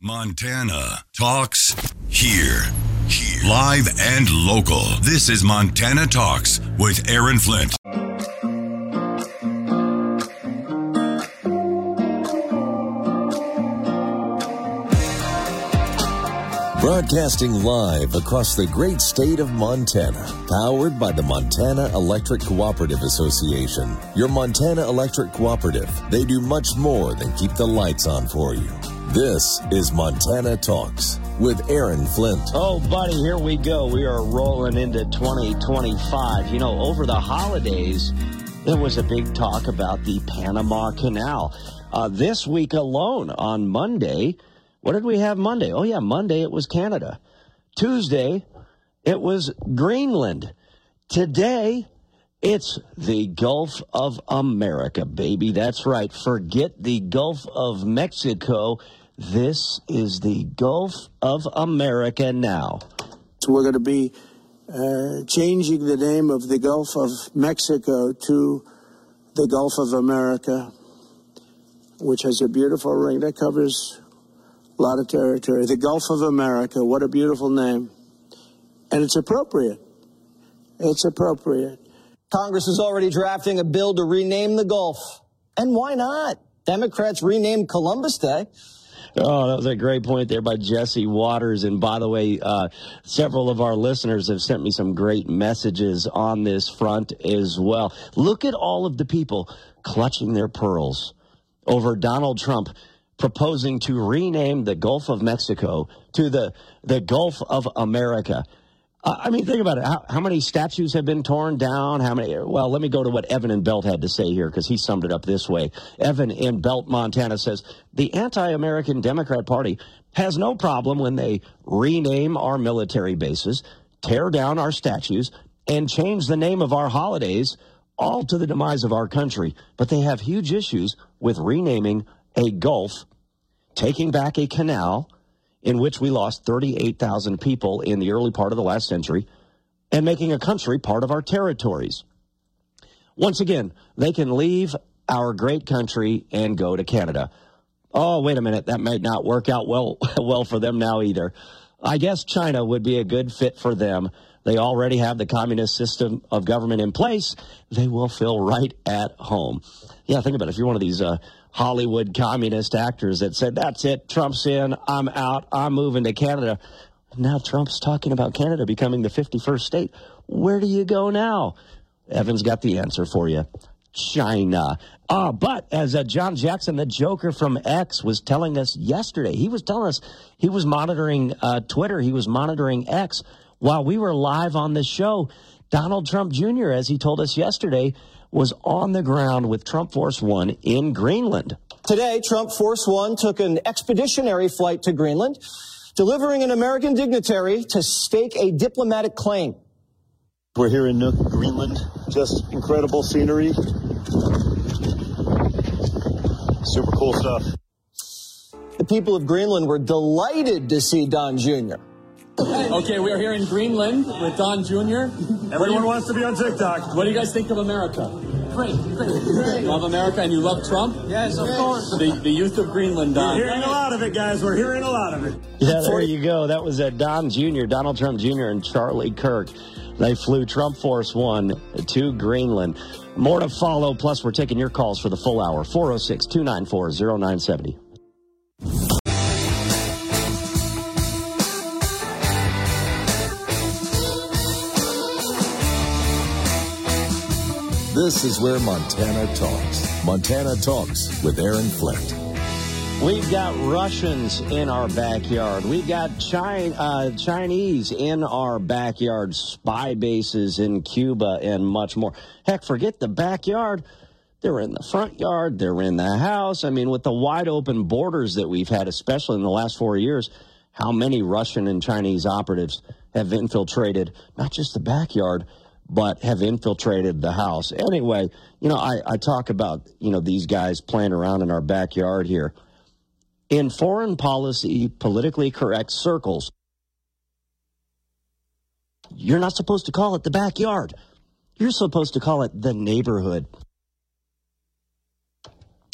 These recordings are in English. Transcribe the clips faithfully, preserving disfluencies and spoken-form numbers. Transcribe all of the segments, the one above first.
Montana Talks here. Here. Live and local. This is Montana Talks with Aaron Flint. Broadcasting live across the great state of Montana, powered by the Montana Electric Cooperative Association. Your Montana Electric Cooperative, they do much more than keep the lights on for you. This is Montana Talks with Aaron Flint. Oh, buddy, here we go. We are rolling into twenty twenty-five. You know, over the holidays, there was a big talk about the Panama Canal. Uh, this week alone, on Monday, what did we have Monday? Oh, yeah, Monday it was Canada. Tuesday, it was Greenland. Today, it's the Gulf of America, baby. That's right. Forget the Gulf of Mexico. This is the Gulf of America now. So we're going to be uh, changing the name of the Gulf of Mexico to the Gulf of America, which has a beautiful ring that covers a lot of territory. The Gulf of America, what a beautiful name. And it's appropriate. It's appropriate. Congress is already drafting a bill to rename the Gulf. And why not? Democrats renamed Columbus Day. Oh, that was a great point there by Jesse Waters. And by the way, uh, several of our listeners have sent me some great messages on this front as well. Look at all of the people clutching their pearls over Donald Trump proposing to rename the Gulf of Mexico to the, the Gulf of America. Uh, I mean, think about it. How, how many statues have been torn down? How many? Well, let me go to what Evan in Belt had to say here, because he summed it up this way. Evan in Belt, Montana says, the anti-American Democrat Party has no problem when they rename our military bases, tear down our statues, and change the name of our holidays, all to the demise of our country. But they have huge issues with renaming a Gulf, taking back a canal in which we lost thirty-eight thousand people in the early part of the last century, and making a country part of our territories. Once again, they can leave our great country and go to Canada. Oh, wait a minute, that might not work out well, well for them now either. I guess China would be a good fit for them. They already have the communist system of government in place. They will feel right at home. Yeah, think about it. If you're one of these uh, Hollywood communist actors that said, that's it, Trump's in, I'm out, I'm moving to Canada. Now Trump's talking about Canada becoming the fifty-first state. Where do you go now? Evan's got the answer for you. China. Uh, but as uh, John Jackson, the Joker from X, was telling us yesterday, he was telling us he was monitoring uh, Twitter, he was monitoring X while we were live on this show. Donald Trump Junior, as he told us yesterday, was on the ground with Trump Force One in Greenland. Today, Trump Force One took an expeditionary flight to Greenland, delivering an American dignitary to stake a diplomatic claim. We're here in Nuuk, Greenland. Just incredible scenery. Super cool stuff. The people of Greenland were delighted to see Don Junior Okay, we are here in Greenland with Don Junior Everyone wants to be on TikTok. What do you guys think of America? Great, great, great. Love America, and you love Trump? Yes, of course. The, the youth of Greenland, Don. We're hearing a lot of it, guys. We're hearing a lot of it. Yeah, there you go. That was uh, Don Junior, Donald Trump Junior, and Charlie Kirk. They flew Trump Force One to Greenland. More to follow, plus we're taking your calls for the full hour. four oh six, two nine four, oh nine seven oh. This is where Montana talks. Montana Talks with Aaron Flint. We've got Russians in our backyard. We've got China, uh, Chinese in our backyard, spy bases in Cuba, and much more. Heck, forget the backyard. They're in the front yard. They're in the house. I mean, with the wide open borders that we've had, especially in the last four years, how many Russian and Chinese operatives have infiltrated not just the backyard, but have infiltrated the house. Anyway, you know, I, I talk about, you know, these guys playing around in our backyard here. In foreign policy, politically correct circles, you're not supposed to call it the backyard. You're supposed to call it the neighborhood.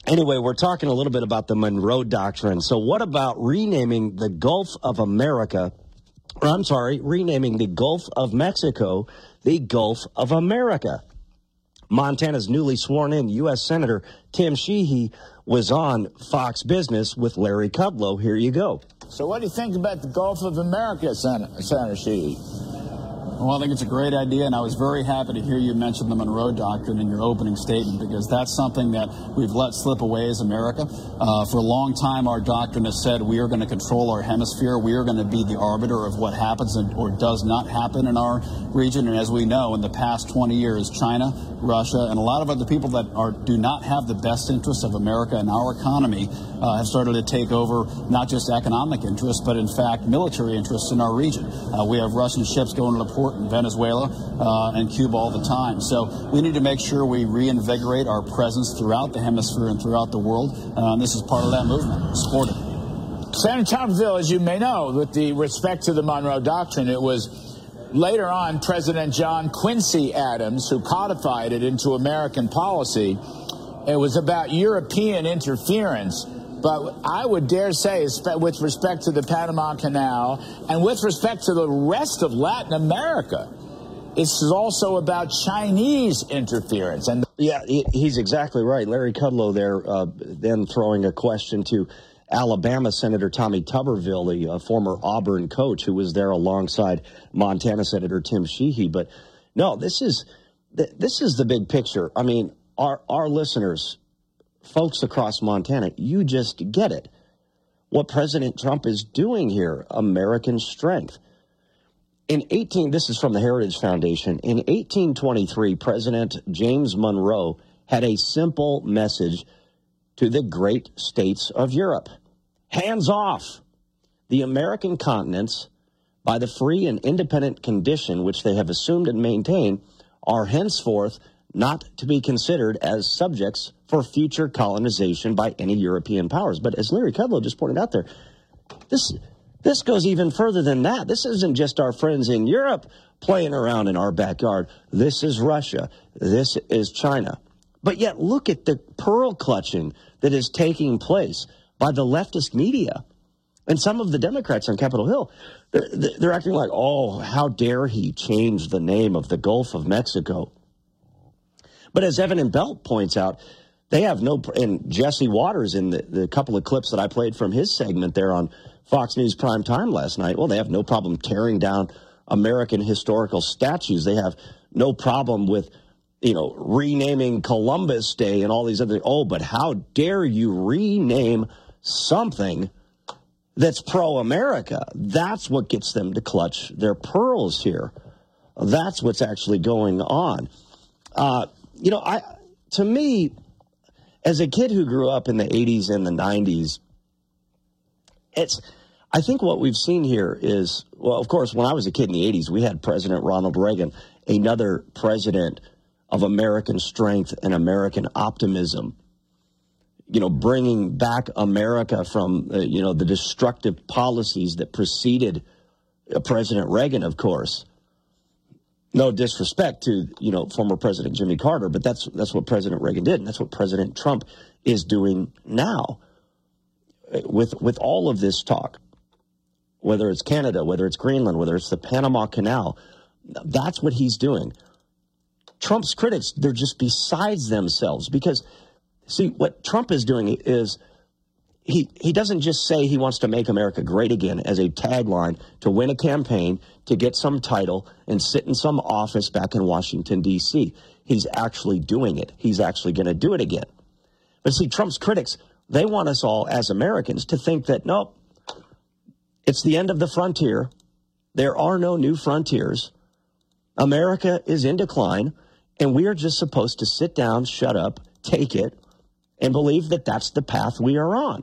Anyway, we're talking a little bit about the Monroe Doctrine. So what about renaming the Gulf of America, or I'm sorry, renaming the Gulf of Mexico the Gulf of America? Montana's newly sworn-in U S Senator Tim Sheehy was on Fox Business with Larry Kudlow. Here you go. So what do you think about the Gulf of America, Senator, Senator Sheehy? Well, I think it's a great idea, and I was very happy to hear you mention the Monroe Doctrine in your opening statement, because that's something that we've let slip away as America. Uh, for a long time, our doctrine has said we are going to control our hemisphere. We are going to be the arbiter of what happens and, or does not happen in our region. And as we know, in the past twenty years, China, Russia, and a lot of other people that are do not have the best interests of America and our economy uh, have started to take over not just economic interests, but in fact military interests in our region. Uh, we have Russian ships going to the port in Venezuela uh, and Cuba all the time. So we need to make sure we reinvigorate our presence throughout the hemisphere and throughout the world. Uh, and this is part of that movement. Support it. Senator Tocqueville, as you may know, with the respect to the Monroe Doctrine, it was later on President John Quincy Adams who codified it into American policy. It was about European interference. But I would dare say, with respect to the Panama Canal and with respect to the rest of Latin America, it's also about Chinese interference. And yeah, he's exactly right. Larry Kudlow there, uh, then throwing a question to Alabama Senator Tommy Tuberville, the uh, former Auburn coach who was there alongside Montana Senator Tim Sheehy. But no, this is th- this is the big picture. I mean, our our listeners, folks across Montana, you just get it. What President Trump is doing here, American strength. In eighteen, this is from the Heritage Foundation. In eighteen twenty-three, President James Monroe had a simple message to the great states of Europe. Hands off. The American continents, by the free and independent condition which they have assumed and maintained, are henceforth not to be considered as subjects for future colonization by any European powers. But as Larry Kudlow just pointed out there, this this goes even further than that. This isn't just our friends in Europe playing around in our backyard. This is Russia. This is China. But yet look at the pearl clutching that is taking place by the leftist media. And some of the Democrats on Capitol Hill, they're, they're acting like, oh, how dare he change the name of the Gulf of Mexico. But as Evan and Belt points out, they have no, and Jesse Waters in the, the couple of clips that I played from his segment there on Fox News Prime Time last night, well, they have no problem tearing down American historical statues. They have no problem with, you know, renaming Columbus Day and all these other, oh, but how dare you rename something that's pro-America? That's what gets them to clutch their pearls here. That's what's actually going on. Uh, you know, I to me, as a kid who grew up in the eighties and the nineties, it's, I think what we've seen here is, well, of course, when I was a kid in the eighties, we had President Ronald Reagan, another president of American strength and American optimism, you know, bringing back America from, uh, you know, the destructive policies that preceded uh, President Reagan, of course. No disrespect to, you know, former President Jimmy Carter, but that's that's what President Reagan did, and that's what President Trump is doing now with with all of this talk, whether it's Canada, whether it's Greenland, whether it's the Panama Canal. That's what he's doing. Trump's critics, they're just besides themselves because, see, what Trump is doing is he, he doesn't just say he wants to make America great again as a tagline to win a campaign, to get some title, and sit in some office back in Washington, D C. He's actually doing it. He's actually going to do it again. But see, Trump's critics, they want us all as Americans to think that, nope, it's the end of the frontier. There are no new frontiers. America is in decline. And we are just supposed to sit down, shut up, take it, and believe that that's the path we are on.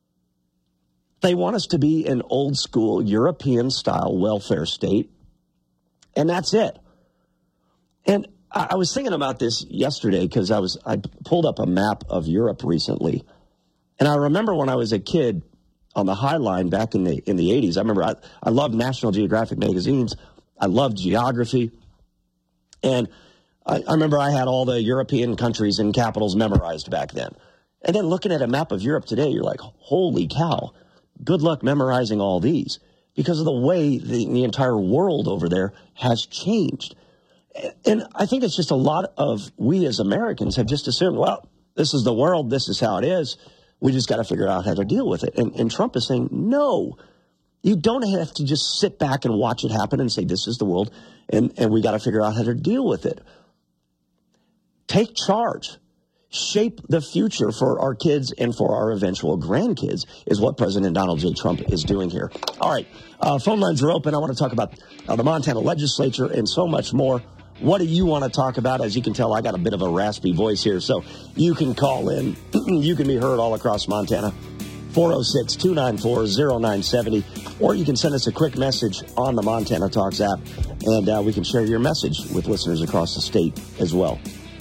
They want us to be an old school European-style welfare state, and that's it. And I, I was thinking about this yesterday because I was I pulled up a map of Europe recently, and I remember when I was a kid on the High Line back in the in the eighties. I remember I, I loved National Geographic magazines. I loved geography, and I, I remember I had all the European countries and capitals memorized back then. And then looking at a map of Europe today, you're like, holy cow, good luck memorizing all these because of the way the, the entire world over there has changed. And I think it's just a lot of we as Americans have just assumed, well, this is the world, this is how it is. We just got to figure out how to deal with it. And, and Trump is saying, no, you don't have to just sit back and watch it happen and say, this is the world, and, and we got to figure out how to deal with it. Take charge. Shape the future for our kids and for our eventual grandkids is what President Donald J. Trump is doing here. All right, uh, phone lines are open. I want to talk about uh, the Montana legislature and so much more. What do you want to talk about? As you can tell, I got a bit of a raspy voice here, so you can call in. You can be heard all across Montana, four oh six, two nine four, oh nine seven oh, or you can send us a quick message on the Montana Talks app, and uh, we can share your message with listeners across the state as well.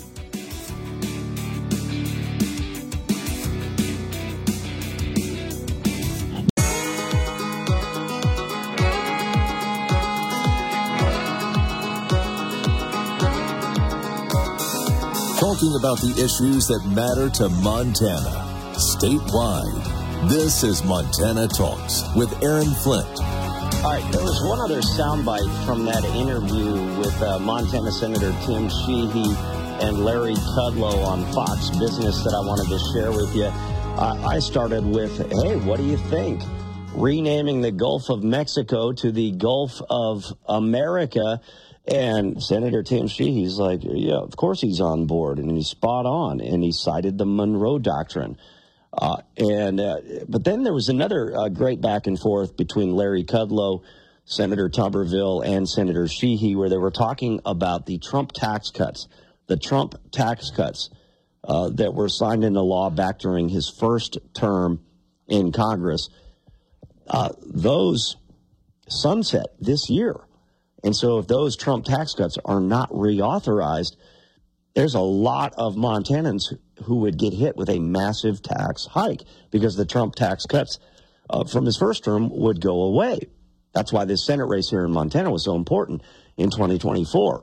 Talking about the issues that matter to Montana, statewide. This is Montana Talks with Aaron Flint. All right, there was one other soundbite from that interview with uh, Montana Senator Tim Sheehy and Larry Kudlow on Fox Business that I wanted to share with you. Uh, I started with, hey, what do you think? Renaming the Gulf of Mexico to the Gulf of America. And Senator Tim Sheehy's like, yeah, of course he's on board, and he's spot on, and he cited the Monroe Doctrine. Uh, and uh, but then there was another uh, great back and forth between Larry Kudlow, Senator Tuberville, and Senator Sheehy, where they were talking about the Trump tax cuts, the Trump tax cuts uh, that were signed into law back during his first term in Congress. Uh, those sunset this year. And so if those Trump tax cuts are not reauthorized, there's a lot of Montanans who would get hit with a massive tax hike because the Trump tax cuts uh, from his first term would go away. That's why this Senate race here in Montana was so important in twenty twenty-four.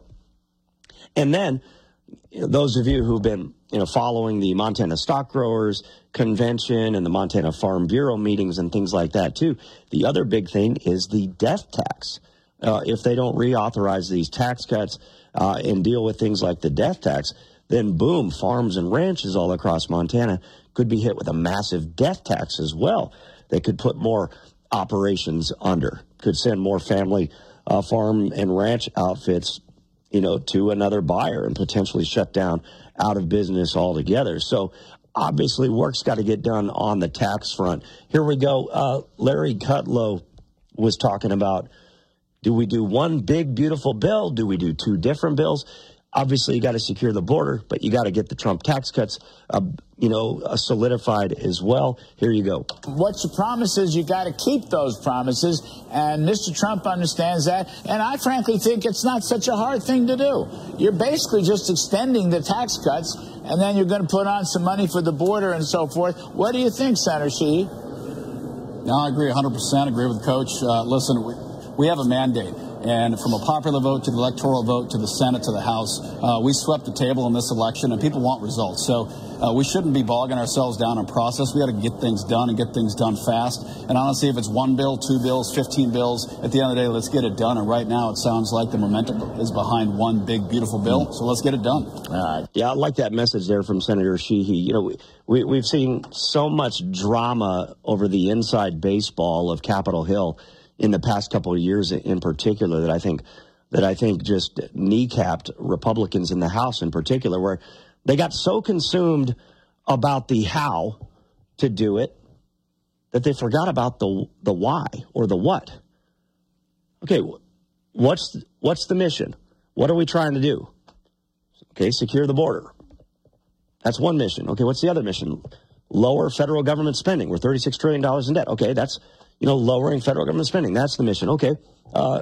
And then you know, those of you who've been you know, following the Montana Stock Growers Convention and the Montana Farm Bureau meetings and things like that, too, the other big thing is the death tax. Uh, if they don't reauthorize these tax cuts uh, and deal with things like the death tax, then boom, farms and ranches all across Montana could be hit with a massive death tax as well. They could put more operations under, could send more family uh, farm and ranch outfits, you know, to another buyer and potentially shut down out of business altogether. So obviously work's got to get done on the tax front. Here we go. Uh, Larry Kudlow was talking about, do we do one big, beautiful bill? Do we do two different bills? Obviously, you got to secure the border, but you got to get the Trump tax cuts, uh, you know, uh, solidified as well. Here you go. What you promise is you got to keep those promises, and Mister Trump understands that. And I frankly think it's not such a hard thing to do. You're basically just extending the tax cuts, and then you're going to put on some money for the border and so forth. What do you think, Senator Sheehy? No, I agree one hundred percent. Agree with Coach. Uh, listen, we, we have a mandate. And from a popular vote to the electoral vote to the Senate to the House, uh, we swept the table in this election, and people want results. So uh, we shouldn't be bogging ourselves down in process. We got to get things done and get things done fast. And honestly, if it's one bill, two bills, fifteen bills, at the end of the day, let's get it done. And right now, it sounds like the momentum is behind one big, beautiful bill. So let's get it done. Uh, yeah, I like that message there from Senator Sheehy. You know, we, we, we've seen so much drama over the inside baseball of Capitol Hill in the past couple of years in particular that I think that I think just kneecapped Republicans in the House in particular, where they got so consumed about the how to do it that they forgot about the the why or the what. Okay, what's what's the mission? What are we trying to do? Okay, secure the border. That's one mission. Okay, what's the other mission? Lower federal government spending. We're thirty-six trillion dollars in debt. Okay, that's You know, lowering federal government spending. That's the mission. Okay. Uh,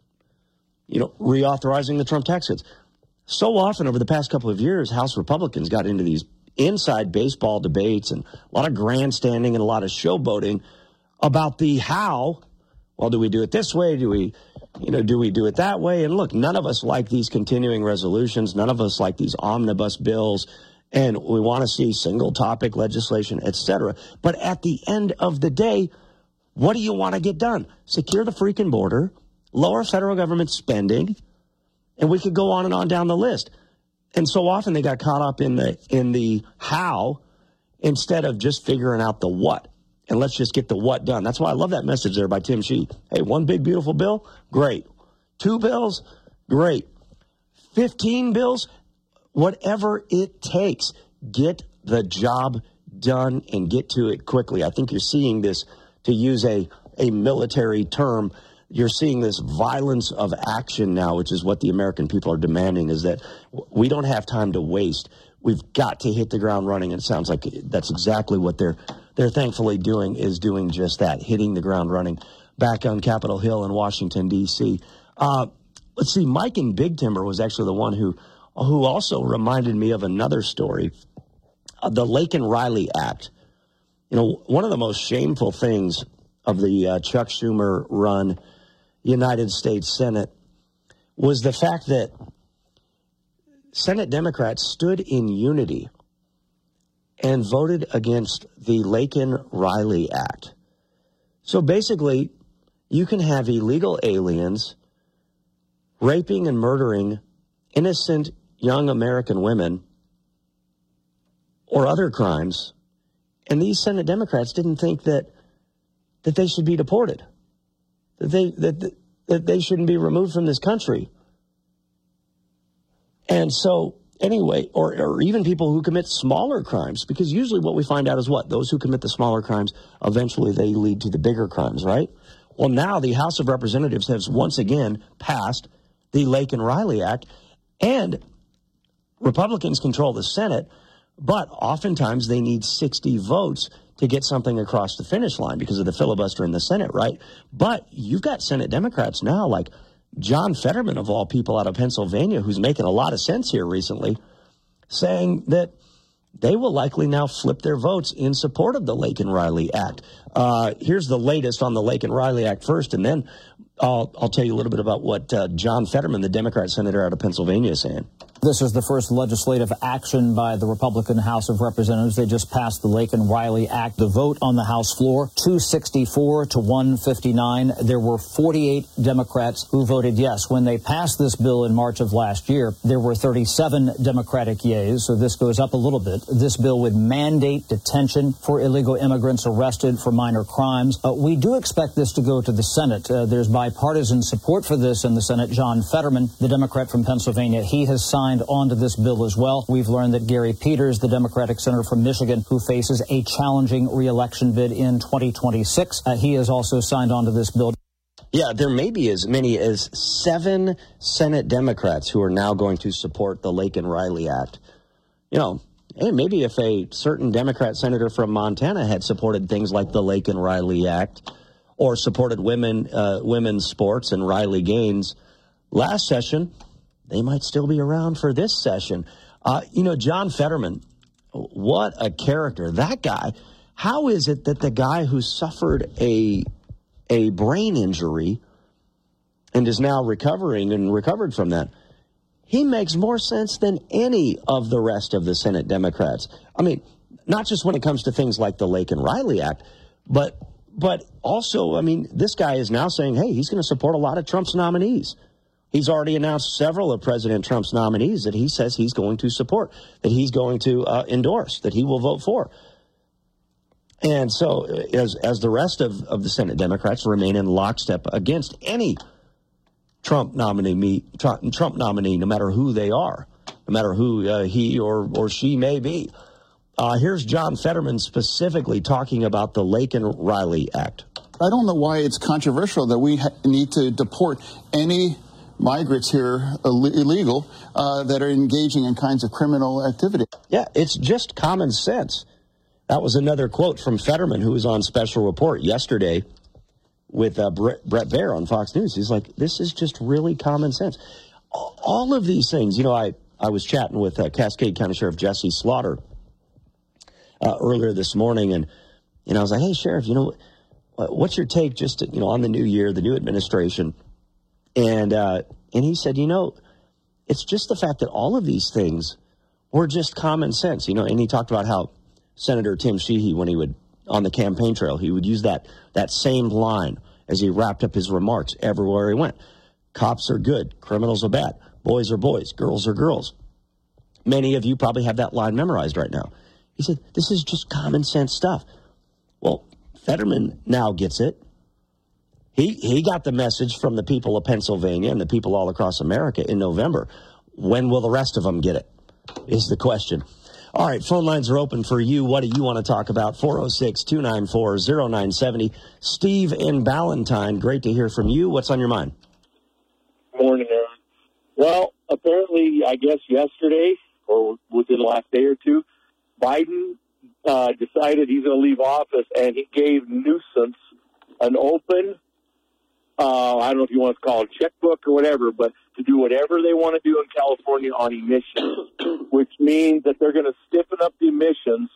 you know, reauthorizing the Trump tax cuts. So often over the past couple of years, House Republicans got into these inside baseball debates and a lot of grandstanding and a lot of showboating about the how. Well, do we do it this way? Do we, you know, do we do it that way? And look, none of us like these continuing resolutions. None of us like these omnibus bills and we want to see single topic legislation, et cetera. But at the end of the day, what do you want to get done? Secure the freaking border, lower federal government spending, and we could go on and on down the list. And so often they got caught up in the in the how instead of just figuring out the what. And let's just get the what done. That's why I love that message there by Tim Shee. Hey, one big, beautiful bill? Great. Two bills? Great. Fifteen bills? Whatever it takes. Get the job done and get to it quickly. I think you're seeing this, to use a, a military term, you're seeing this violence of action now, which is what the American people are demanding, is that we don't have time to waste. We've got to hit the ground running, and it sounds like that's exactly what they're they're thankfully doing, is doing just that, hitting the ground running back on Capitol Hill in Washington, D C Uh, let's see, Mike in Big Timber was actually the one who, who also reminded me of another story, uh, the Laken Riley Act. You know, one of the most shameful things of the uh, Chuck Schumer-run United States Senate was the fact that Senate Democrats stood in unity and voted against the Laken Riley Act. So basically, you can have illegal aliens raping and murdering innocent young American women or other crimes, and these Senate Democrats didn't think that that they should be deported, that they that that they shouldn't be removed from this country. And so, anyway, or, or even people who commit smaller crimes, because usually what we find out is what? Those who commit the smaller crimes, eventually they lead to the bigger crimes, right? Well, now the House of Representatives has once again passed the Laken Riley Act, and Republicans control the Senate, but oftentimes they need sixty votes to get something across the finish line because of the filibuster in the Senate, right? But you've got Senate Democrats now, like John Fetterman, of all people, out of Pennsylvania, who's making a lot of sense here recently, saying that they will likely now flip their votes in support of the Laken Riley Act. Uh, here's the latest on the Laken Riley Act first, and then I'll, I'll tell you a little bit about what uh, John Fetterman, the Democrat senator out of Pennsylvania, is saying. This is the first legislative action by the Republican House of Representatives. They just passed the Laken Riley Act. The vote on the House floor, two sixty-four to one fifty-nine. There were forty-eight Democrats who voted yes. When they passed this bill in March of last year, there were thirty-seven Democratic yeas, so this goes up a little bit. This bill would mandate detention for illegal immigrants arrested for minor crimes. Uh, we do expect this to go to the Senate. Uh, there's bipartisan support for this in the Senate. John Fetterman, the Democrat from Pennsylvania, he has signed onto this bill as well. We've learned that Gary Peters, the Democratic senator from Michigan, who faces a challenging re-election bid in twenty twenty-six, uh, he has also signed onto this bill. Yeah, there may be as many as seven Senate Democrats who are now going to support the Laken Riley Act. You know, hey, maybe if a certain Democrat senator from Montana had supported things like the Laken Riley Act or supported women, uh, women's sports and Riley Gaines last session, they might still be around for this session. Uh, you know, John Fetterman, what a character. That guy, how is it that the guy who suffered a a brain injury and is now recovering and recovered from that, he makes more sense than any of the rest of the Senate Democrats. I mean, not just when it comes to things like the Laken Riley Act, but but also, I mean, this guy is now saying, hey, he's going to support a lot of Trump's nominees. He's already announced several of President Trump's nominees that he says he's going to support, that he's going to uh, endorse, that he will vote for. And so as as the rest of, of the Senate Democrats remain in lockstep against any Trump nominee, Trump nominee, no matter who they are, no matter who uh, he or, or she may be. Uh, here's John Fetterman specifically talking about the Laken Riley Act. I don't know why it's controversial that we ha- need to deport any migrants here Ill- illegal uh, that are engaging in kinds of criminal activity. Yeah, it's just common sense. That was another quote from Fetterman, who was on Special Report yesterday with uh, Brett, Brett Baier on Fox News. He's like, this is just really common sense. All of these things, you know, I, I was chatting with uh, Cascade County Sheriff Jesse Slaughter uh, earlier this morning, and, and I was like, hey, Sheriff, you know, what's your take just, to, you know, on the new year, the new administration? And uh, and he said, you know, it's just the fact that all of these things were just common sense, you know. And he talked about how Senator Tim Sheehy, when he would, on the campaign trail, he would use that, that same line as he wrapped up his remarks everywhere he went. Cops are good, criminals are bad, boys are boys, girls are girls. Many of you probably have that line memorized right now. He said, this is just common sense stuff. Well, Fetterman now gets it. He he got the message from the people of Pennsylvania and the people all across America in November. When will the rest of them get it, is the question. All right, phone lines are open for you. What do you want to talk about? four oh six, two nine four, oh nine seven oh. Steve in Ballantyne, great to hear from you. What's on your mind? Morning, Aaron. Well, apparently, I guess yesterday or within the last day or two, Biden uh, decided he's going to leave office, and he gave Newsom an open, uh, I don't know if you want to call it a checkbook or whatever, but to do whatever they want to do in California on emissions, which means that they're going to stiffen up the emissions,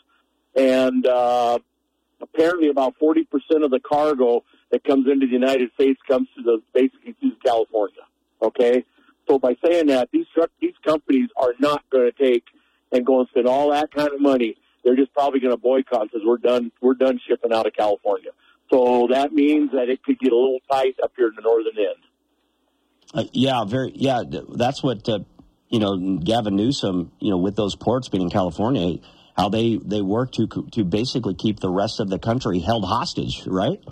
and uh, apparently about forty percent of the cargo that comes into the United States comes to the basically to California. Okay, so by saying that, these truck, these companies are not going to take and go and spend all that kind of money. They're just probably going to boycott because we're done. We're done shipping out of California. So that means that it could get a little tight up here in the northern end. Uh, yeah, very. Yeah, that's what uh, you know. Gavin Newsom, you know, with those ports being in California, how they they work to to basically keep the rest of the country held hostage, right?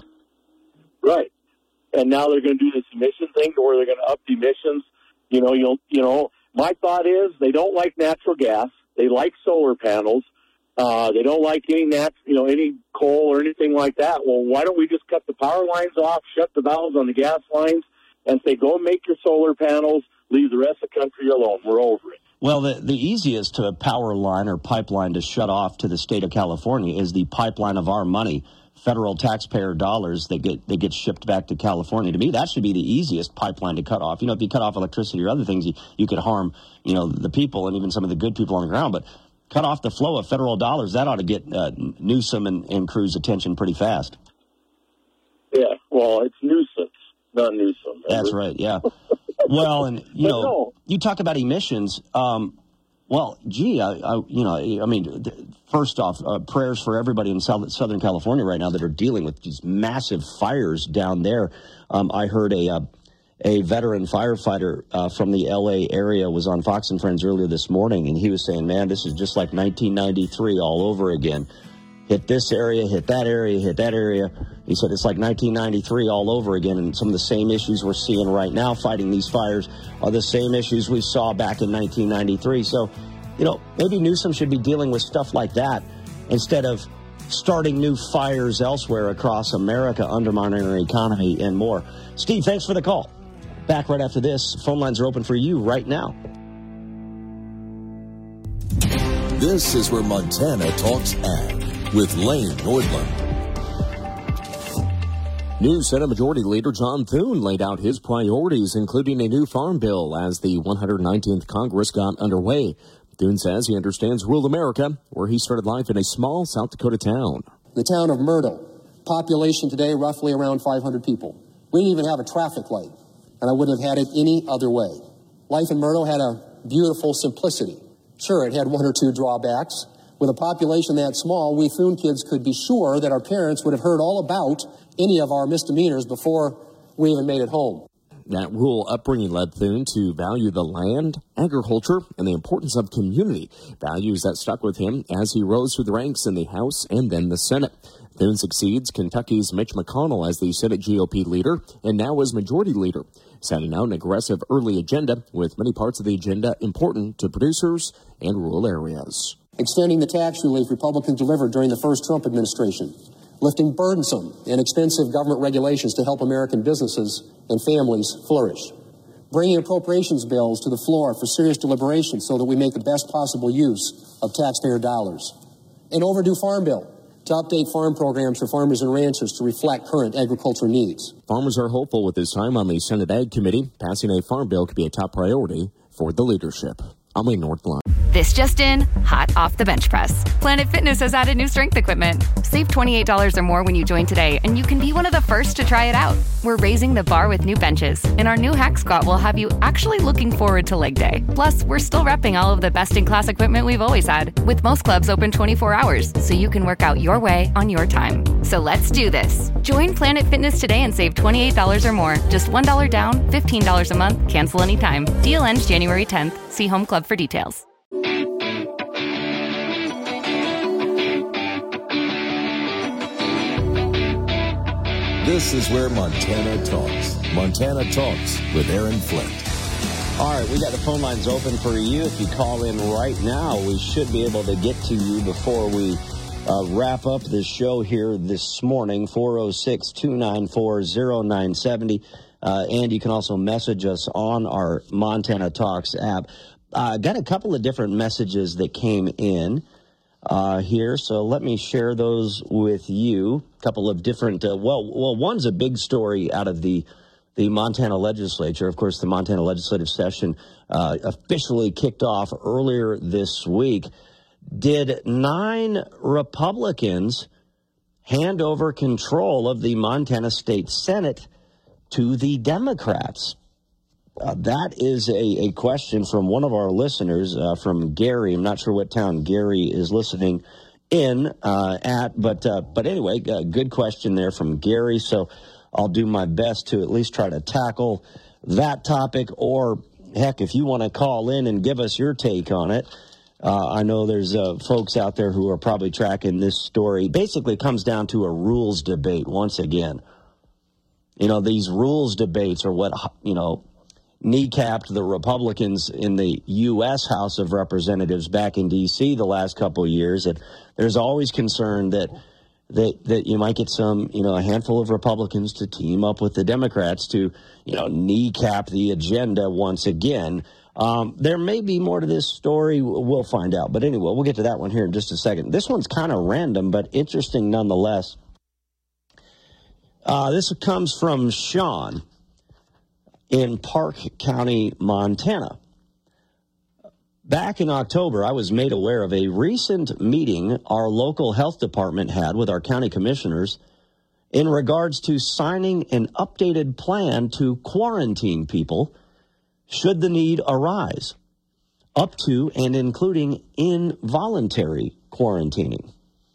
Right. And now they're going to do this emission thing, where they're going to up the emissions. You know, you'll you know. My thought is they don't like natural gas. They like solar panels. Uh, they don't like any nat, you know, any coal or anything like that. Well, why don't we just cut the power lines off, shut the valves on the gas lines, and say, go make your solar panels, leave the rest of the country alone. We're over it. Well, the, the easiest to power line or pipeline to shut off to the state of California is the pipeline of our money, federal taxpayer dollars that get that get shipped back to California. To me, that should be the easiest pipeline to cut off. You know, if you cut off electricity or other things, you, you could harm, you know, the people and even some of the good people on the ground. But cut off the flow of federal dollars, that ought to get uh, Newsom and, and Cruz attention pretty fast. Yeah, well, it's nuisance, not Newsom. Remember? That's right, yeah. Well, and, you know, no. you talk about emissions. Um, well, gee, I, I, you know, I mean, first off, uh, prayers for everybody in South, Southern California right now that are dealing with these massive fires down there. Um, I heard a... Uh, A veteran firefighter uh, from the L A area was on Fox and Friends earlier this morning, and he was saying, man, this is just like nineteen ninety-three all over again. Hit this area, hit that area, hit that area. He said it's like nineteen ninety-three all over again, and some of the same issues we're seeing right now fighting these fires are the same issues we saw back in nineteen ninety-three. So, you know, maybe Newsom should be dealing with stuff like that instead of starting new fires elsewhere across America, undermining our economy and more. Steve, thanks for the call. Back right after this. Phone lines are open for you right now. This is where Montana Talks Ag with Lane Nordlund. New Senate Majority Leader John Thune laid out his priorities, including a new farm bill, as the one hundred nineteenth Congress got underway. Thune says he understands rural America, where he started life in a small South Dakota town. The town of Myrtle, population today roughly around five hundred people. We didn't even have a traffic light, and I wouldn't have had it any other way. Life in Myrtle had a beautiful simplicity. Sure, it had one or two drawbacks. With a population that small, we Thune kids could be sure that our parents would have heard all about any of our misdemeanors before we even made it home. That rural upbringing led Thune to value the land, agriculture, and the importance of community, values that stuck with him as he rose through the ranks in the House and then the Senate. Thune succeeds Kentucky's Mitch McConnell as the Senate G O P leader and now as Majority Leader, setting out an aggressive early agenda with many parts of the agenda important to producers and rural areas. Extending the tax relief Republicans delivered during the first Trump administration, lifting burdensome and expensive government regulations to help American businesses and families flourish, bringing appropriations bills to the floor for serious deliberation so that we make the best possible use of taxpayer dollars, an overdue farm bill to update farm programs for farmers and ranchers to reflect current agriculture needs. Farmers are hopeful with his time on the Senate Ag Committee. Passing a farm bill could be a top priority for the leadership. I'm Lee Northline. This just in, hot off the bench press. Planet Fitness has added new strength equipment. Save twenty-eight dollars or more when you join today, and you can be one of the first to try it out. We're raising the bar with new benches, and our new Hack Squat will have you actually looking forward to leg day. Plus, we're still repping all of the best-in-class equipment we've always had, with most clubs open twenty-four hours, so you can work out your way on your time. So let's do this. Join Planet Fitness today and save twenty-eight dollars or more. Just one dollar down, fifteen dollars a month, cancel anytime. Deal ends January tenth. See Home Club for details. This is where Montana talks. Montana Talks with Aaron Flint. All right, we got the phone lines open for you. If you call in right now, we should be able to get to you before we uh, wrap up the show here this morning. four oh six, two nine four, oh nine seven oh. Uh, and you can also message us on our Montana Talks app. I uh, got a couple of different messages that came in uh, here, so let me share those with you. A couple of different, uh, well, well, one's a big story out of the the Montana legislature. Of course, the Montana legislative session uh, officially kicked off earlier this week. Did nine Republicans hand over control of the Montana State Senate to the Democrats? Uh, that is a, a question from one of our listeners, uh, from Gary. I'm not sure what town Gary is listening in uh, at, but uh, but anyway, uh, good question there from Gary. So I'll do my best to at least try to tackle that topic. Or heck, if you want to call in and give us your take on it, uh, I know there's uh, folks out there who are probably tracking this story. Basically, it comes down to a rules debate once again. You know, these rules debates are what, you know, kneecapped the Republicans in the U S House of Representatives back in D C the last couple of years. And there's always concern that, that that you might get some, you know, a handful of Republicans to team up with the Democrats to, you know, kneecap the agenda once again. Um, there may be more to this story. We'll find out. But anyway, we'll get to that one here in just a second. This one's kind of random, but interesting nonetheless. Uh, this comes from Sean in Park County, Montana. Back in October, I was made aware of a recent meeting our local health department had with our county commissioners in regards to signing an updated plan to quarantine people should the need arise, up to and including involuntary quarantining.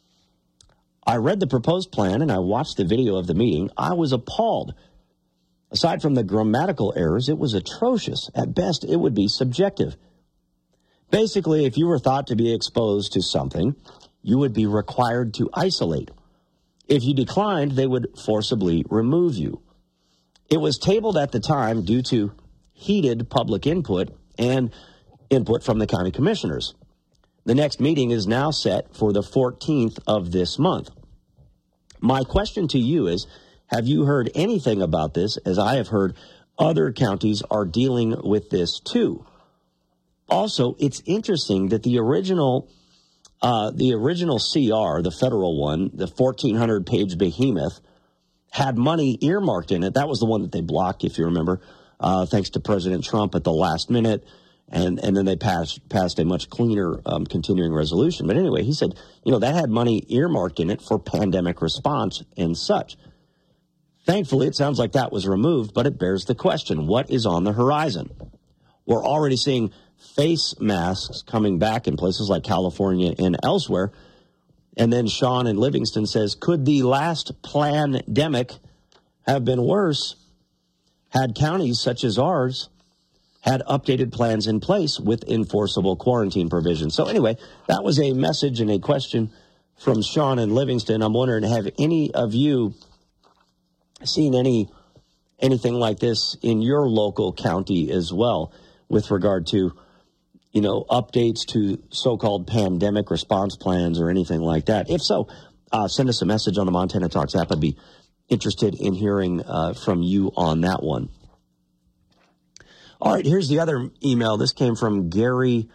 I read the proposed plan and I watched the video of the meeting. I was appalled. Aside from the grammatical errors, it was atrocious. At best, it would be subjective. Basically, if you were thought to be exposed to something, you would be required to isolate. If you declined, they would forcibly remove you. It was tabled at the time due to heated public input and input from the county commissioners. The next meeting is now set for the fourteenth of this month. My question to you is, have you heard anything about this, as I have heard other counties are dealing with this too? Also, it's interesting that the original uh, the original C R, the federal one, the fourteen hundred page behemoth, had money earmarked in it. That was the one that they blocked, if you remember, uh, thanks to President Trump at the last minute. And and then they passed passed a much cleaner um, continuing resolution. But anyway, he said, you know, that had money earmarked in it for pandemic response and such. Thankfully, it sounds like that was removed, but it bears the question, what is on the horizon? We're already seeing face masks coming back in places like California and elsewhere. And then Sean in Livingston says, could the last pandemic have been worse had counties such as ours had updated plans in place with enforceable quarantine provisions? So anyway, that was a message and a question from Sean in Livingston. I'm wondering, have any of you seen any anything like this in your local county as well with regard to, you know, updates to so-called pandemic response plans or anything like that? If so, uh, send us a message on the Montana Talks app. I'd be interested in hearing uh, from you on that one. All right, here's the other email. This came from Gary.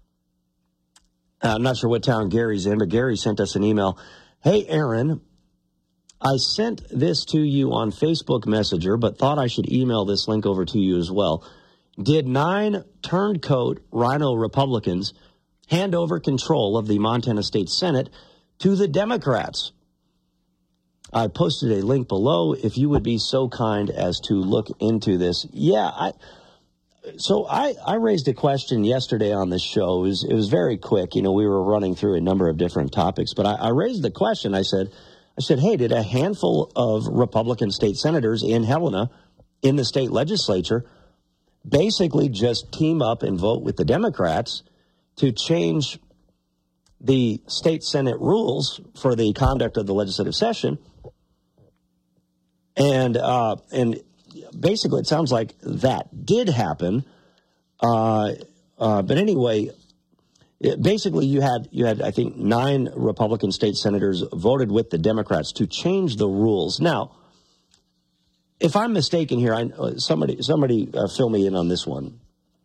Uh, I'm not sure what town Gary's in, but Gary sent us an email. Hey, Aaron, I sent this to you on Facebook Messenger, but thought I should email this link over to you as well. Did nine turncoat Rhino Republicans hand over control of the Montana State Senate to the Democrats. I posted a link below if you would be so kind as to look into this. Yeah, I so I, I raised a question yesterday on this show. It was, it was very quick. You know, we were running through a number of different topics, but I, I raised the question. I said, I said, hey, did a handful of Republican state senators in Helena in the state legislature basically just team up and vote with the Democrats to change the state Senate rules for the conduct of the legislative session? And uh, and basically, it sounds like that did happen. Uh, uh, but anyway, it, basically, you had you had I think nine Republican state senators voted with the Democrats to change the rules. Now, if I'm mistaken here, I, somebody somebody uh, fill me in on this one.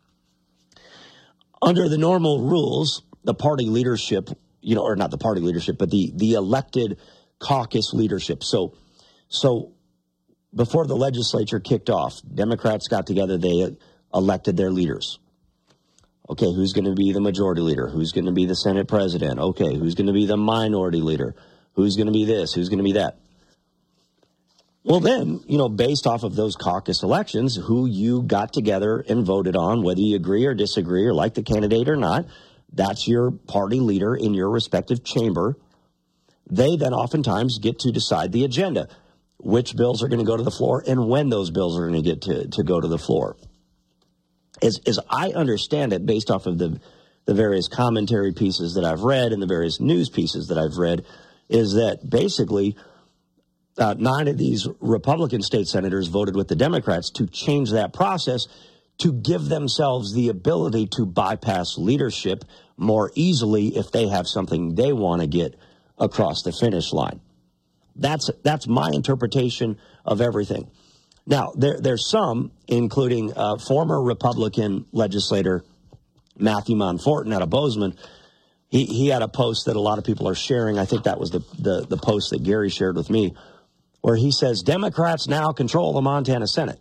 Under the normal rules, the party leadership, you know, or not the party leadership, but the the elected caucus leadership. So, so. Before the legislature kicked off, Democrats got together, they elected their leaders. Okay, who's going to be the majority leader? Who's going to be the Senate president? Okay, who's going to be the minority leader? Who's going to be this? Who's going to be that? Well, then, you know, based off of those caucus elections, who you got together and voted on, whether you agree or disagree or like the candidate or not, that's your party leader in your respective chamber. They then oftentimes get to decide the agenda, which bills are going to go to the floor and when those bills are going to get to, to go to the floor. As, as I understand it, based off of the, the various commentary pieces that I've read and the various news pieces that I've read, is that basically uh, nine of these Republican state senators voted with the Democrats to change that process to give themselves the ability to bypass leadership more easily if they have something they want to get across the finish line. That's that's my interpretation of everything. Now, there, there's some, including uh, former Republican legislator Matthew Monforton out of Bozeman. He, he had a post that a lot of people are sharing. I think that was the, the, the post that Gary shared with me, where he says, Democrats now control the Montana Senate.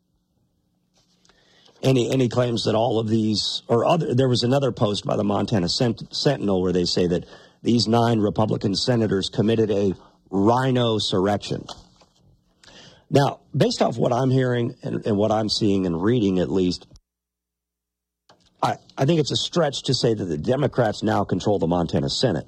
And he, and he claims that all of these, or other, there was another post by the Montana Sent- Sentinel where they say that these nine Republican senators committed a rhino-surrection. Now, based off what I'm hearing and, and what I'm seeing and reading, at least, I, I think it's a stretch to say that the Democrats now control the Montana Senate.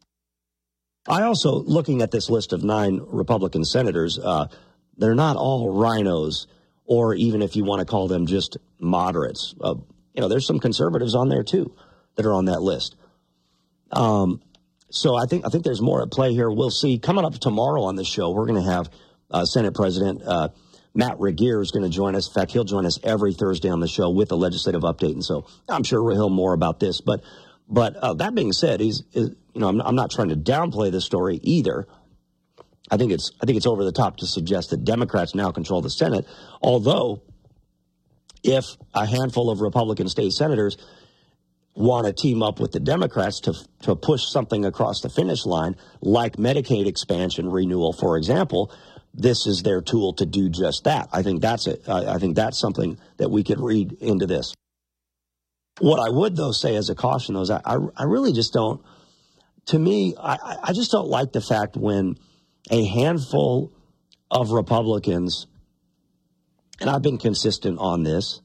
I also, looking at this list of nine Republican senators, uh, they're not all rhinos, or even if you want to call them just moderates. Uh, you know, there's some conservatives on there, too, that are on that list. Um, So I think I think there's more at play here. We'll see. Coming up tomorrow on the show, we're going to have uh, Senate President uh, Matt Regier is going to join us. In fact, he'll join us every Thursday on the show with a legislative update, and so I'm sure we'll hear more about this. But but uh, that being said, he's is, you know I'm, I'm not trying to downplay this story either. I think it's I think it's over the top to suggest that Democrats now control the Senate. Although, if a handful of Republican state senators want to team up with the Democrats to to push something across the finish line, like Medicaid expansion renewal, for example, this is their tool to do just that. I think that's it. I, I think that's something that we could read into this. What I would, though, say as a caution, though, is I, I, I really just don't, to me, I, I just don't like the fact when a handful of Republicans, and I've been consistent on this,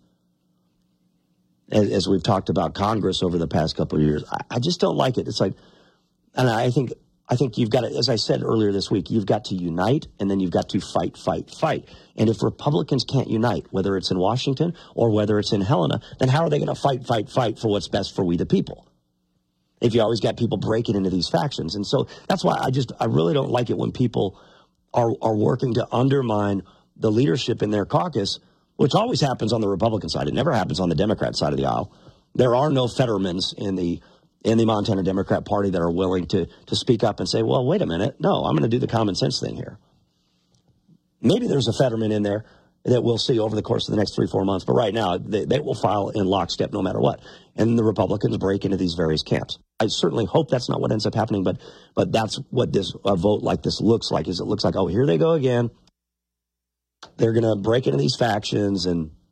as, as we've talked about Congress over the past couple of years, I, I just don't like it. It's like, and I think I think you've got to, as I said earlier this week, you've got to unite, and then you've got to fight, fight, fight. And if Republicans can't unite, whether it's in Washington or whether it's in Helena, then how are they going to fight, fight, fight for what's best for we the people? If you always got people breaking into these factions. And so that's why I just, I really don't like it when people are, are working to undermine the leadership in their caucus, which always happens on the Republican side. It never happens on the Democrat side of the aisle. There are no Fettermans in the in the Montana Democrat Party that are willing to to speak up and say, well, wait a minute. No, I'm going to do the common sense thing here. Maybe there's a Fetterman in there that we'll see over the course of the next three, four months. But right now, they, they will file in lockstep no matter what. And the Republicans break into these various camps. I certainly hope that's not what ends up happening, but but that's what this a vote like this looks like, is it looks like, oh, here they go again. They're going to break into these factions, and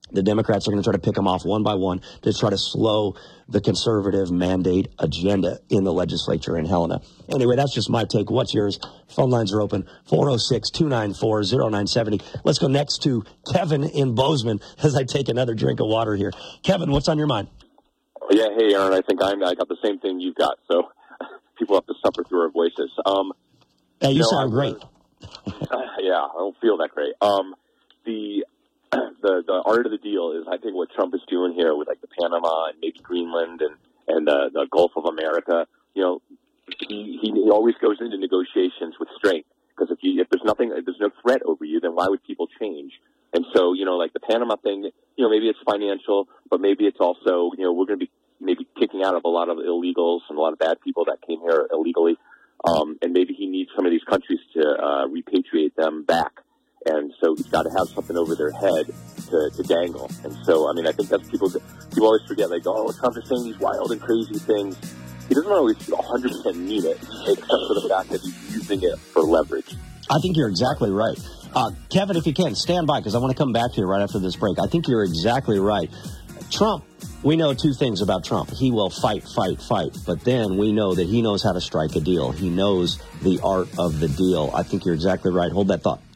The Democrats are going to try to pick them off one by one to try to slow the conservative mandate agenda in the legislature in Helena. Anyway, that's just my take. What's yours? Phone lines are open, four oh six, two nine four, oh nine seven oh. Let's go next to Kevin in Bozeman as I take another drink of water here. Kevin, what's on your mind? Yeah, hey, Aaron, I think I'm, I got the same thing you've got, so people have to suffer through our voices. Um, hey, you, you know, I'm, sound great. uh, yeah, I don't feel that great. Um, the... The the art of the deal is, I think, what Trump is doing here with like the Panama and maybe Greenland and and uh, the Gulf of America. You know, he, he he always goes into negotiations with strength, because if you if there's nothing, if there's no threat over you, then why would people change? And so, you know, like the Panama thing, you know, maybe it's financial, but maybe it's also, you know, we're going to be maybe kicking out of a lot of illegals and a lot of bad people that came here illegally, um, and maybe he needs some of these countries to uh, repatriate them back. And so he's got to have something over their head to, to dangle. And so, I mean, I think that's people, people always forget, like, oh, Trump is saying these wild and crazy things. He doesn't always one hundred percent mean it, except for the fact that he's using it for leverage. I think you're exactly right. Uh, Kevin, if you can, stand by, because I want to come back to you right after this break. I think you're exactly right. Trump, we know two things about Trump. He will fight, fight, fight. But then we know that he knows how to strike a deal. He knows the art of the deal. I think you're exactly right. Hold that thought.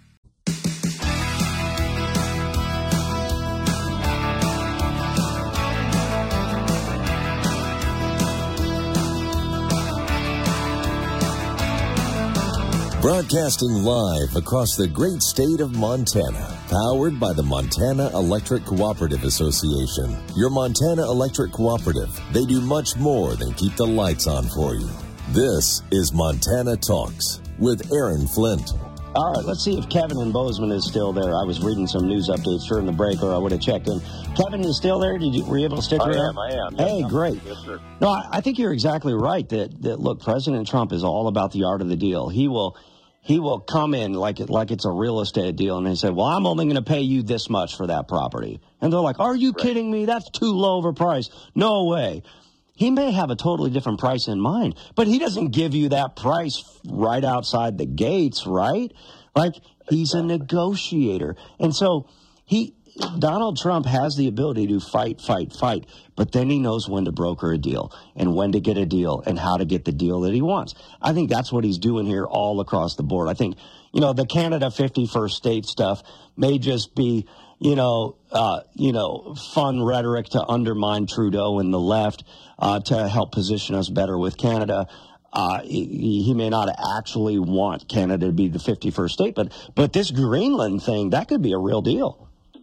Broadcasting live across the great state of Montana, powered by the Montana Electric Cooperative Association. Your Montana Electric Cooperative, they do much more than keep the lights on for you. This is Montana Talks with Aaron Flint. All right, let's see if Kevin in Bozeman is still there. I was reading some news updates during the break, or I would have checked in. Kevin, you still there? Did you were you able to stick I around? I am, I am. Hey, yes, great. Yes, sir. No, I, I think you're exactly right that, that, look, President Trump is all about the art of the deal. He will... He will come in like it like it's a real estate deal, and they say, well, I'm only going to pay you this much for that property. And they're like, are you right. kidding me? That's too low of a price. No way. He may have a totally different price in mind, but he doesn't give you that price right outside the gates, right? Like, he's a negotiator. And so he Donald Trump has the ability to fight, fight, fight, but then he knows when to broker a deal and when to get a deal and how to get the deal that he wants. I think that's what he's doing here all across the board. I think, you know, the Canada fifty-first state stuff may just be, you know, uh, you know, fun rhetoric to undermine Trudeau and the left uh, to help position us better with Canada. Uh, he, he may not actually want Canada to be the fifty-first state, but but this Greenland thing, that could be a real deal.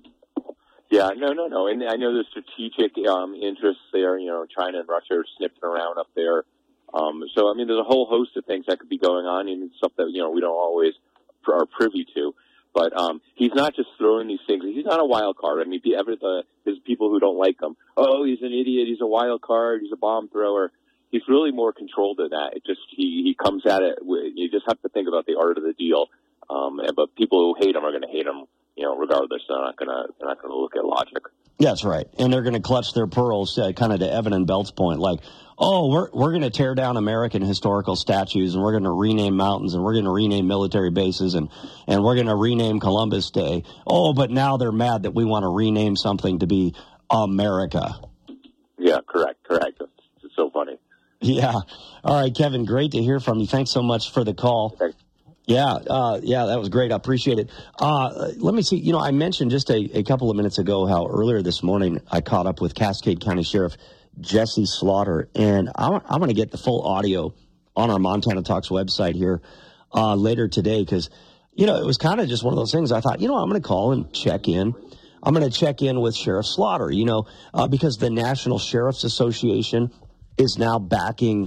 Yeah, no, no, no. And I know there's strategic um, interests there. You know, China and Russia are sniffing around up there. Um, so, I mean, there's a whole host of things that could be going on, and stuff that, you know, we don't always pr- are privy to. But um, he's not just throwing these things. He's not a wild card. I mean, ever the, there's people who don't like him. Oh, he's an idiot. He's a wild card. He's a bomb thrower. He's really more controlled than that. It just he, he comes at it. With, you just have to think about the art of the deal. Um, and, but people who hate him are going to hate him. You know, regardless, they're not gonna they're not gonna look at logic. That's right, and they're going to clutch their pearls, uh, kind of to Evan and Belt's point, like, oh, we're we're going to tear down American historical statues, and we're going to rename mountains, and we're going to rename military bases, and and we're going to rename Columbus Day. Oh, but now they're mad that we want to rename something to be America. Yeah, correct, correct. It's, it's so funny. Yeah. All right, Kevin, great to hear from you. Thanks so much for the call. Thanks. Yeah, uh, yeah, that was great. I appreciate it. Uh, let me see. You know, I mentioned just a, a couple of minutes ago how earlier this morning I caught up with Cascade County Sheriff Jesse Slaughter, and I, I want to get the full audio on our Montana Talks website here uh, later today because, you know, it was kind of just one of those things. I thought, you know, I'm going to call and check in. I'm going to check in with Sheriff Slaughter, you know, uh, because the National Sheriff's Association is now backing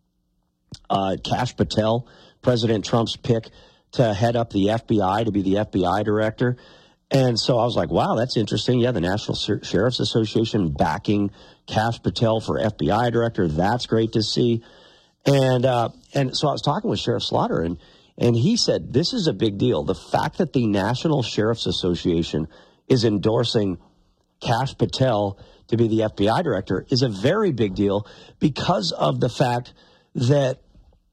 uh, Kash Patel, President Trump's pick to head up the F B I, to be the F B I director. And so I was like, wow, that's interesting. Yeah, the National Sheriff's Association backing Kash Patel for F B I director. That's great to see. And uh, and so I was talking with Sheriff Slaughter, and, and he said, this is a big deal. The fact that the National Sheriff's Association is endorsing Kash Patel to be the F B I director is a very big deal because of the fact that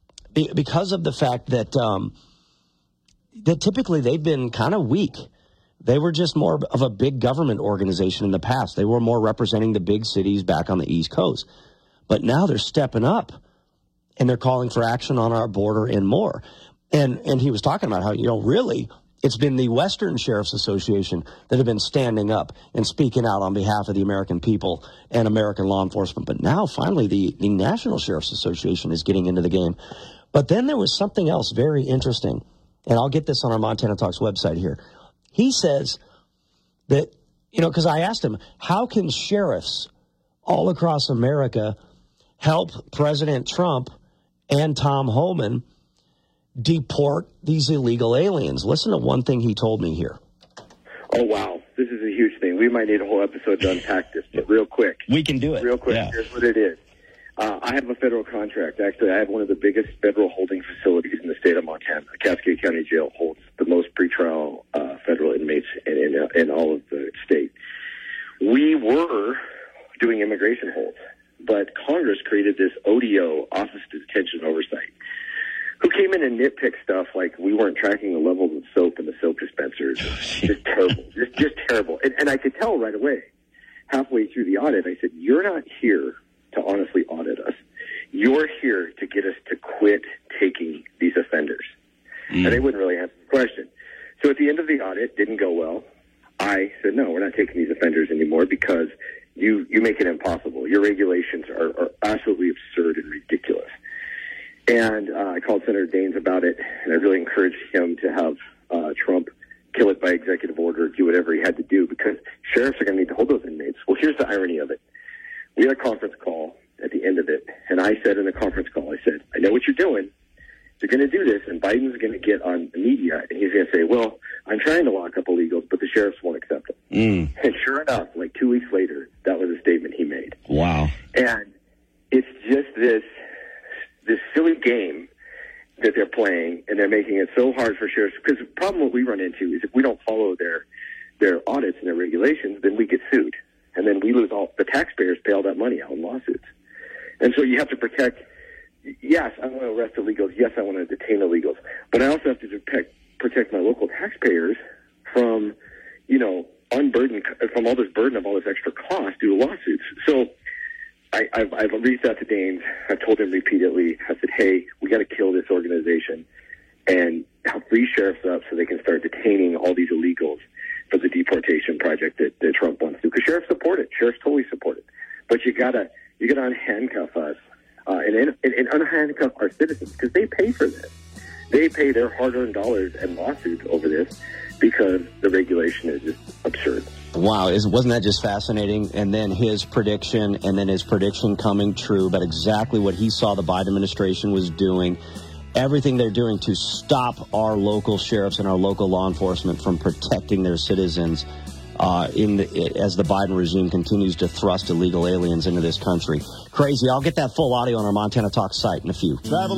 because of the fact that um, that typically they've been kind of weak They were just more of a big government organization in the past. They were more representing the big cities back on the East Coast. But now they're stepping up, and they're calling for action on our border and more. And and he was talking about how, you know, really, it's been the Western Sheriff's Association that have been standing up and speaking out on behalf of the American people and American law enforcement. But now, finally, the, the National Sheriff's Association is getting into the game. But then there was something else very interesting, and I'll get this on our Montana Talks website here. He says that, you know, because I asked him, how can sheriffs all across America help President Trump and Tom Homan deport these illegal aliens? Listen to one thing he told me here. Oh, wow. This is a huge thing. We might need a whole episode to unpack this, but real quick. We can do it. Real quick, yeah. Here's what it is. Uh, I have a federal contract. Actually, I have one of the biggest federal holding facilities in the state of Montana. Cascade County Jail holds the most pretrial uh, federal inmates in, in, uh, in all of the state. We were doing immigration holds, but Congress created this O D O, Office of Detention Oversight, who came in and nitpicked stuff like we weren't tracking the levels of soap in the soap dispensers. Just terrible. Just, just terrible. And, and I could tell right away, halfway through the audit, I said, you're not here to honestly audit us. You're here to get us to quit taking these offenders. Mm. And they wouldn't really answer the question. So at the end of the audit, didn't go well. I said, no, we're not taking these offenders anymore because you, you make it impossible. Your regulations are, are absolutely absurd and ridiculous. And uh, I called Senator Daines about it, and I really encouraged him to have uh, Trump kill it by executive order, do whatever he had to do, because sheriffs are going to need to hold those inmates. Well, here's the irony of it. We had a conference call at the end of it, and I said in the conference call, I said, I know what you're doing. You're going to do this, and Biden's going to get on the media, and he's going to say, well, I'm trying to lock up illegals, but the sheriffs won't accept them. Mm. And sure enough, like two weeks later, that was a statement he made. Wow. And it's just this this silly game that they're playing, and they're making it so hard for sheriffs. Because the problem what we run into is if we don't follow their their audits and their regulations, then we get sued. And then we lose all, the taxpayers pay all that money out in lawsuits. And so you have to protect, yes, I want to arrest illegals. Yes, I want to detain illegals. But I also have to protect, protect my local taxpayers from, you know, unburden, from all this burden of all this extra cost due to lawsuits. So I, I've, I've reached out to Daines. I've told him repeatedly, I said, hey, we got to kill this organization and help free sheriffs up so they can start detaining all these illegals for the deportation project that, that Trump wants to. Because sheriffs support it. Sheriffs totally support it. But you gotta you gotta unhandcuff us uh, and, and, and unhandcuff our citizens because they pay for this. They pay their hard-earned dollars and lawsuits over this because the regulation is just absurd. Wow, Is, wasn't that just fascinating? And then his prediction, and then his prediction coming true about exactly what he saw the Biden administration was doing. Everything they're doing to stop our local sheriffs and our local law enforcement from protecting their citizens uh, in the, as the Biden regime continues to thrust illegal aliens into this country. Crazy. I'll get that full audio on our Montana Talk site in a few. Travel